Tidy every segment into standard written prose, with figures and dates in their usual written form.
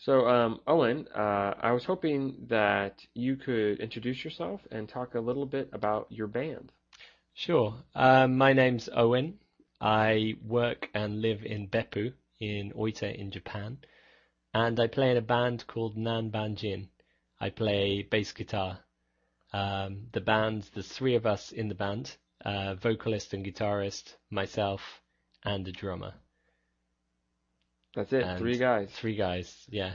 Owen, I was hoping that you could introduce yourself and talk a little bit about your band. Sure. My name's Owen. I work and live in Beppu in Oita in Japan, and I play in a band called Nan Banjin. I play bass guitar. There's three of us in the band, vocalist and guitarist, myself, and a drummer. That's it, And three guys. three guys, yeah,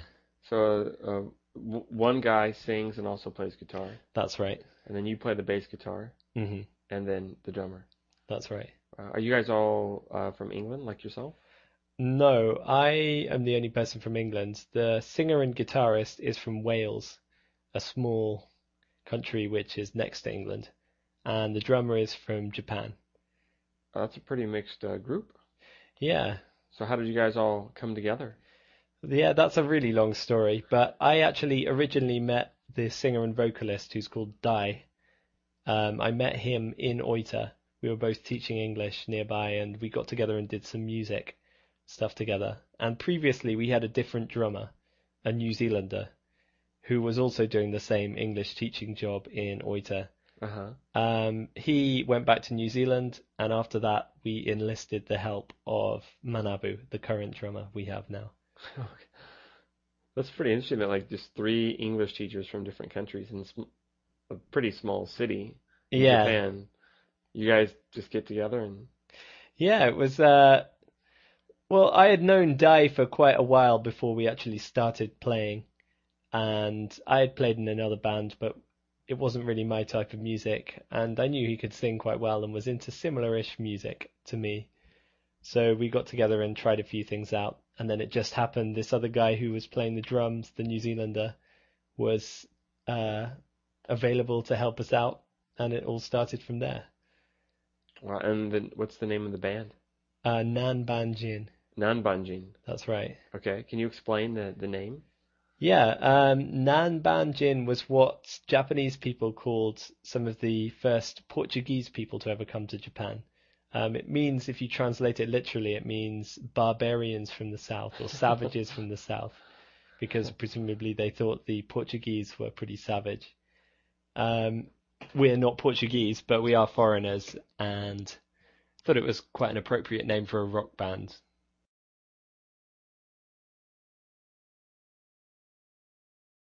One guy sings and also plays guitar, that's right. and then you play the bass guitar, hmm and then the drummer. That's right. Are you guys all from England, like yourself? No, I am the only person from England. The singer and guitarist is from Wales, a small country which is next to England, and the drummer is from Japan. That's a pretty mixed group. Yeah, So how did you guys all come together? yeah, that's a really long story, but I actually originally met the singer and vocalist who's called Dai. I met him in Oita. We were both teaching English nearby, and we got together and did some music stuff together. And previously, we had a different drummer, a New Zealander, who was also doing the same English teaching job in Oita. Uh-huh. He went back to New Zealand, and after that, we enlisted the help of Manabu, the current drummer we have now. That's pretty interesting that like just three English teachers from different countries in a pretty small city in Yeah, Japan, you guys just get together and yeah, it was. Well, I had known Dai for quite a while before we actually started playing, and I had played in another band, but it wasn't really my type of music, and I knew he could sing quite well and was into similar-ish music to me. So we got together and tried a few things out, and then it just happened this other guy who was playing the drums, the New Zealander, was uh, available to help us out, and it all started from there. wow. And then what's the name of the band? Nan Banjin, Nanbanjin. that's right. Okay, can you explain the name? Yeah, Nan Banjin was what Japanese people called some of the first Portuguese people to ever come to Japan. It means, if you translate it literally, it means barbarians from the south or savages from the south, because presumably they thought the Portuguese were pretty savage. Um, we're not Portuguese, but we are foreigners, and thought it was quite an appropriate name for a rock band.